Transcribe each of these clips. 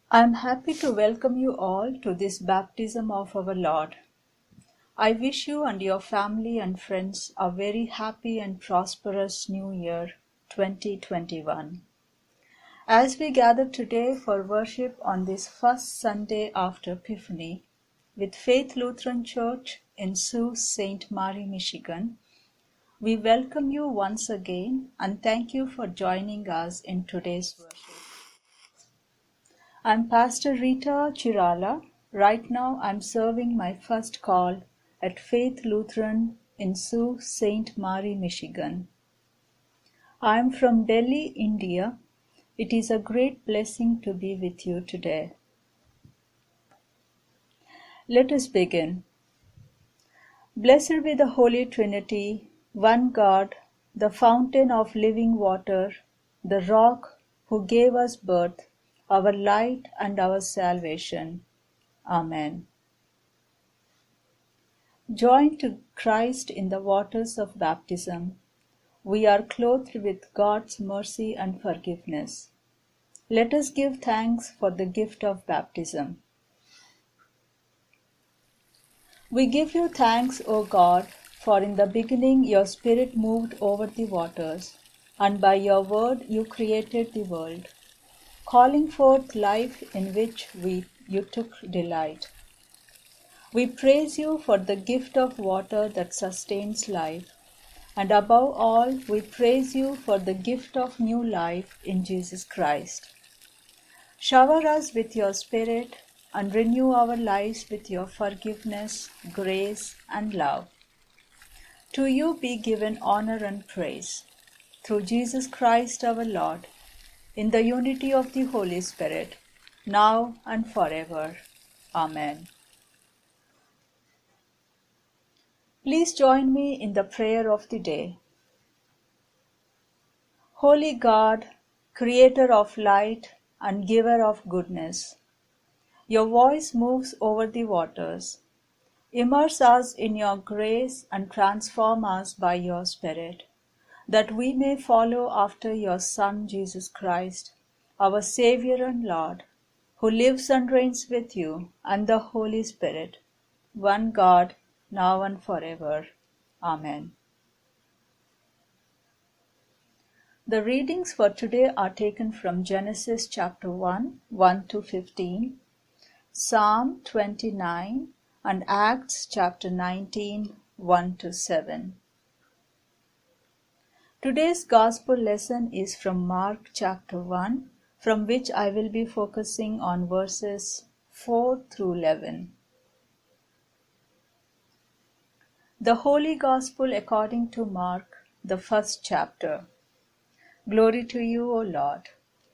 I am happy to welcome you all to this baptism of our Lord. I wish you and your family and friends a very happy and prosperous New Year 2021. As we gather today for worship on this first Sunday after Epiphany with Faith Lutheran Church in Sault Ste. Marie, Michigan, we welcome you once again and thank you for joining us in today's worship. I'm Pastor Rita Chirala. Right now I'm serving my first call at Faith Lutheran in Sault Ste. Marie, Michigan. I'm from Delhi, India. It is a great blessing to be with you today. Let us begin. Blessed be the Holy Trinity, one God, the fountain of living water, the rock who gave us birth, our light and our salvation. Amen. Joined to Christ in the waters of baptism, we are clothed with God's mercy and forgiveness. Let us give thanks for the gift of baptism. We give you thanks, O God, for in the beginning your Spirit moved over the waters, and by your word you created the world, calling forth life in which you took delight. We praise you for the gift of water that sustains life, and above all, we praise you for the gift of new life in Jesus Christ. Shower us with your Spirit and renew our lives with your forgiveness, grace, and love. To you be given honor and praise, through Jesus Christ our Lord, in the unity of the Holy Spirit, now and forever. Amen. Please join me in the prayer of the day. Holy God, creator of light and giver of goodness, your voice moves over the waters. Immerse us in your grace and transform us by your Spirit, that we may follow after your Son, Jesus Christ, our Savior and Lord, who lives and reigns with you and the Holy Spirit, one God, now and forever. Amen. The readings for today are taken from Genesis chapter 1, 1 to 15, Psalm 29, and Acts chapter 19, 1 to 7. Today's Gospel lesson is from Mark chapter 1, from which I will be focusing on verses 4 through 11. The Holy Gospel according to Mark, the first chapter. Glory to you, O Lord.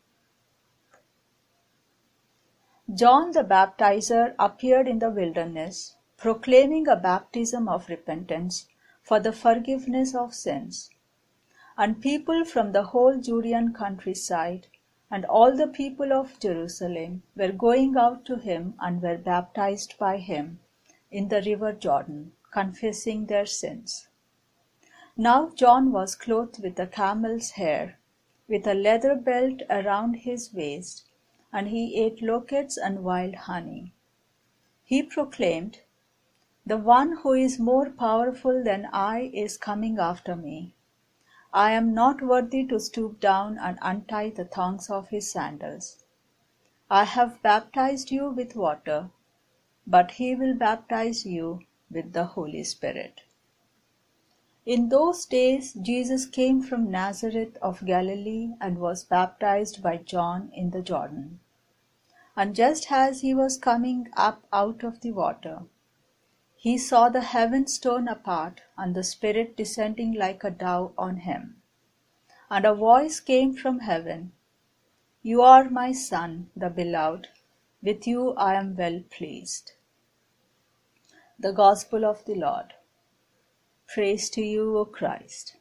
John the Baptizer appeared in the wilderness, proclaiming a baptism of repentance for the forgiveness of sins. And people from the whole Judean countryside and all the people of Jerusalem were going out to him and were baptized by him in the river Jordan, confessing their sins. Now John was clothed with a camel's hair, with a leather belt around his waist, and he ate locusts and wild honey. He proclaimed, "The one who is more powerful than I is coming after me. I am not worthy to stoop down and untie the thongs of his sandals. I have baptized you with water, but he will baptize you with the Holy Spirit." In those days Jesus came from Nazareth of Galilee and was baptized by John in the Jordan. And just as he was coming up out of the water, he saw the heavens torn apart and the Spirit descending like a dove on him. And a voice came from heaven, "You are my Son, the beloved. With you I am well pleased." The Gospel of the Lord. Praise to you, O Christ.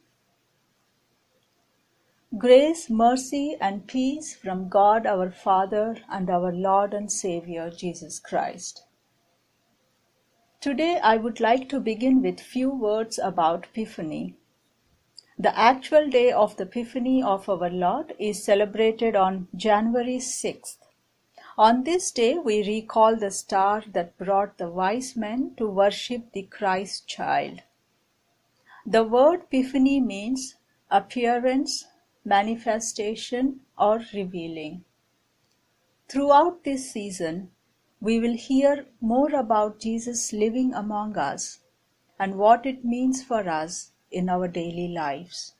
Grace, mercy, and peace from God our Father and our Lord and Savior Jesus Christ. Today I would like to begin with few words about Epiphany. The actual day of the Epiphany of our Lord is celebrated on January 6th. On this day, we recall the star that brought the wise men to worship the Christ child. The word Epiphany means appearance, manifestation, or revealing. Throughout this season, we will hear more about Jesus living among us and what it means for us in our daily lives.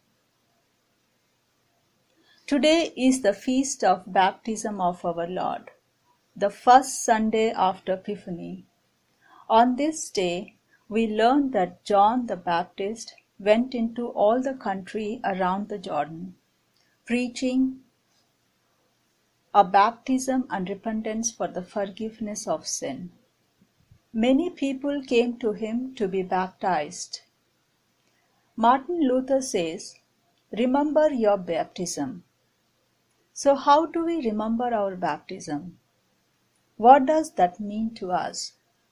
Today is the feast of baptism of our Lord, the first Sunday after Epiphany. On this day, we learn that John the Baptist went into all the country around the Jordan, preaching a baptism and repentance for the forgiveness of sin. Many people came to him to be baptized. Martin Luther says, "Remember your baptism." So how do we remember our baptism? What does that mean to us?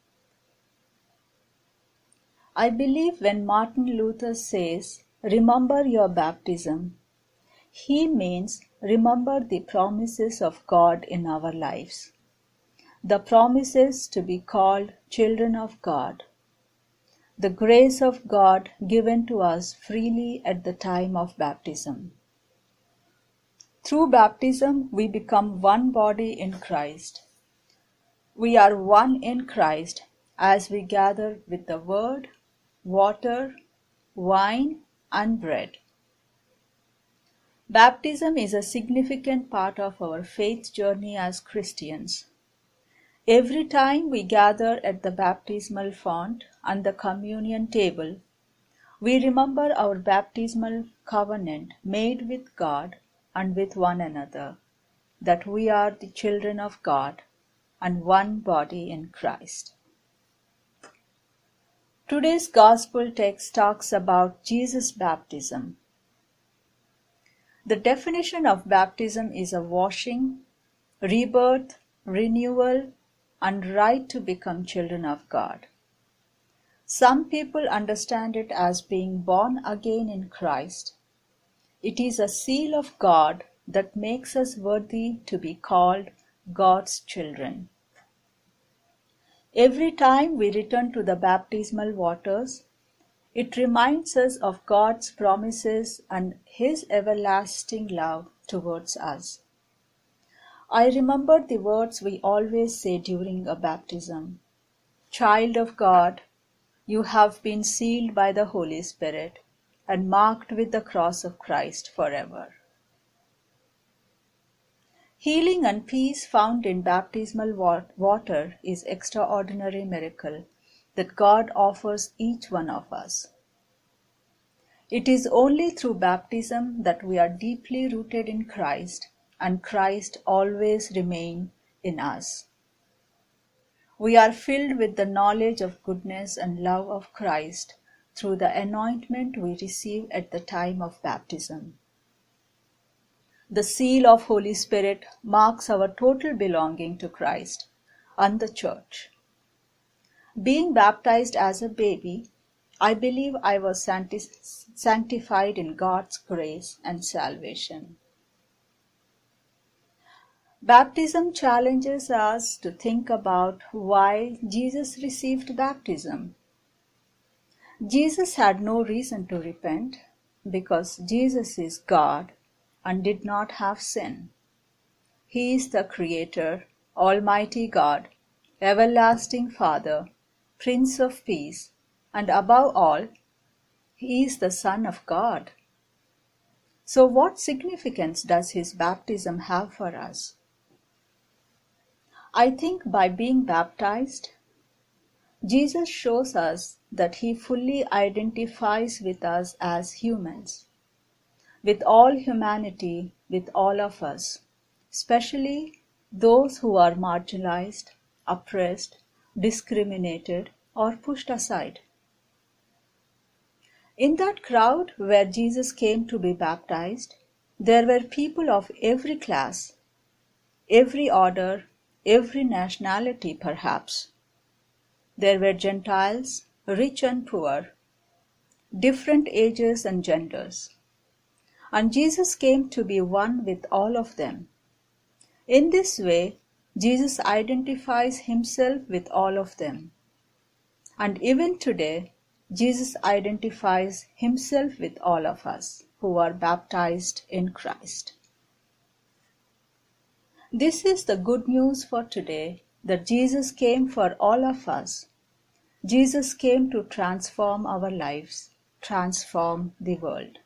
I believe when Martin Luther says, "Remember your baptism," he means remember the promises of God in our lives. The promises to be called children of God. The grace of God given to us freely at the time of baptism. Through baptism, we become one body in Christ. We are one in Christ as we gather with the Word, water, wine, and bread. Baptism is a significant part of our faith journey as Christians. Every time we gather at the baptismal font and the communion table, we remember our baptismal covenant made with God and with one another, that we are the children of God and one body in Christ. Today's gospel text talks about Jesus' baptism. The definition of baptism is a washing, rebirth, renewal, and right to become children of God. Some people understand it as being born again in Christ. It is a seal of God that makes us worthy to be called God's children. Every time we return to the baptismal waters, it reminds us of God's promises and His everlasting love towards us. I remember the words we always say during a baptism. "Child of God, you have been sealed by the Holy Spirit and marked with the cross of Christ forever." Healing and peace found in baptismal water is an extraordinary miracle that God offers each one of us. It is only through baptism that we are deeply rooted in Christ and Christ always remains in us. We are filled with the knowledge of goodness and love of Christ through the anointment we receive at the time of baptism. The seal of Holy Spirit marks our total belonging to Christ and the Church. Being baptized as a baby, I believe I was sanctified in God's grace and salvation. Baptism challenges us to think about why Jesus received baptism. Jesus had no reason to repent because Jesus is God and did not have sin. He is the Creator, Almighty God, Everlasting Father, Prince of Peace, and above all, He is the Son of God. So what significance does His baptism have for us? I think by being baptized, Jesus shows us that He fully identifies with us as humans, with all humanity, with all of us, especially those who are marginalized, oppressed, discriminated, or pushed aside. In that crowd where Jesus came to be baptized, there were people of every class, every order, every nationality perhaps. There were Gentiles, rich and poor, different ages and genders. And Jesus came to be one with all of them. In this way, Jesus identifies himself with all of them. And even today, Jesus identifies himself with all of us who are baptized in Christ. This is the good news for today, that Jesus came for all of us. Jesus came to transform our lives, transform the world.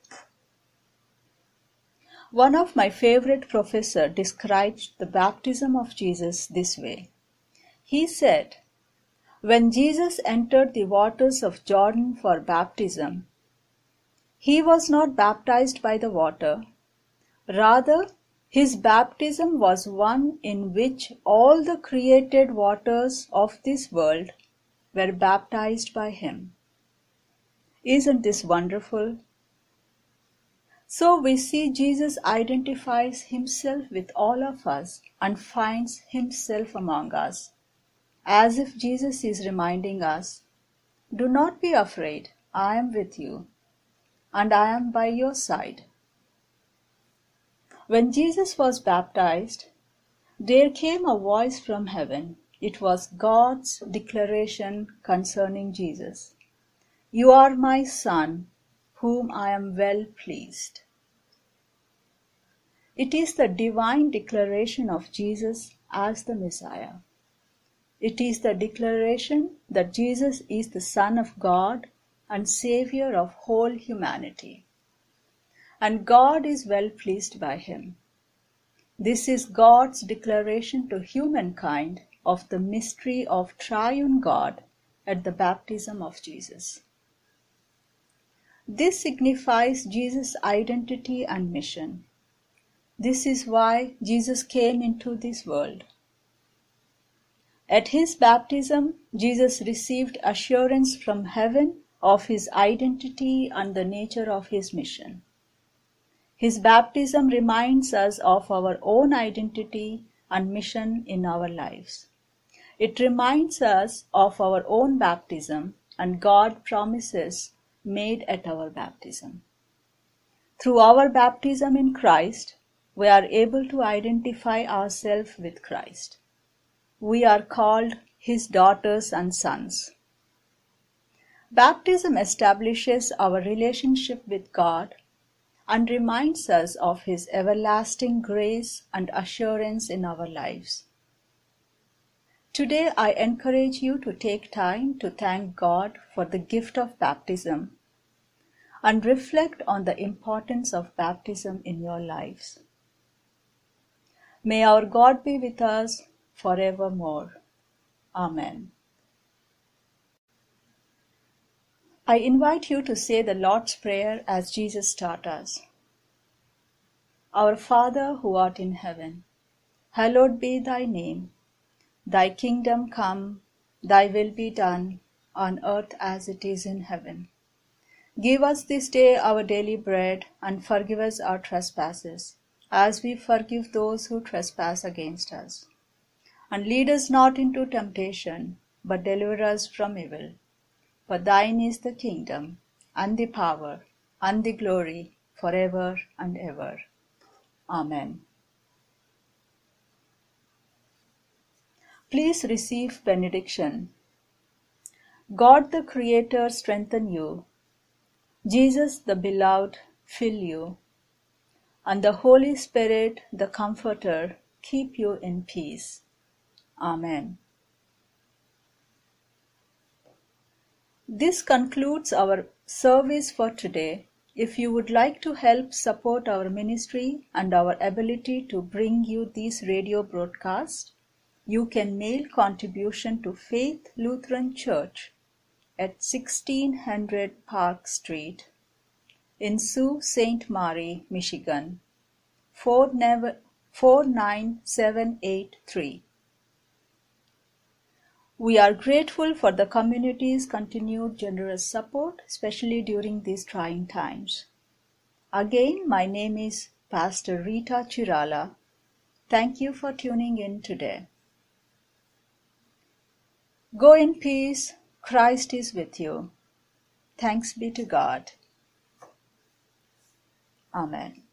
One of my favorite professors described the baptism of Jesus this way. He said, "When Jesus entered the waters of Jordan for baptism, he was not baptized by the water. Rather, his baptism was one in which all the created waters of this world were baptized by him." Isn't this wonderful? So we see Jesus identifies himself with all of us and finds himself among us, as if Jesus is reminding us, "Do not be afraid, I am with you, and I am by your side." When Jesus was baptized, there came a voice from heaven. It was God's declaration concerning Jesus. "You are my Son, whom I am well pleased." It is the divine declaration of Jesus as the Messiah. It is the declaration that Jesus is the Son of God and Savior of whole humanity. And God is well pleased by him. This is God's declaration to humankind of the mystery of triune God at the baptism of Jesus. This signifies Jesus' identity and mission. This is why Jesus came into this world. At his baptism, Jesus received assurance from heaven of his identity and the nature of his mission. His baptism reminds us of our own identity and mission in our lives. It reminds us of our own baptism and God's promises made at our baptism. Through our baptism in Christ, we are able to identify ourselves with Christ. We are called his daughters and sons. Baptism establishes our relationship with God and reminds us of his everlasting grace and assurance in our lives. Today, I encourage you to take time to thank God for the gift of baptism and reflect on the importance of baptism in your lives. May our God be with us forevermore. Amen. I invite you to say the Lord's Prayer as Jesus taught us. Our Father who art in heaven, hallowed be thy name. Thy kingdom come, thy will be done, on earth as it is in heaven. Give us this day our daily bread, and forgive us our trespasses, as we forgive those who trespass against us. And lead us not into temptation, but deliver us from evil. For thine is the kingdom, and the power, and the glory, forever and ever. Amen. Please receive benediction. God the Creator strengthen you. Jesus the Beloved fill you. And the Holy Spirit the Comforter keep you in peace. Amen. This concludes our service for today. If you would like to help support our ministry and our ability to bring you these radio broadcasts, you can mail contribution to Faith Lutheran Church at 1600 Park Street in Sault Ste. Marie, Michigan, 49783. We are grateful for the community's continued generous support, especially during these trying times. Again, my name is Pastor Rita Chirala. Thank you for tuning in today. Go in peace. Christ is with you. Thanks be to God. Amen.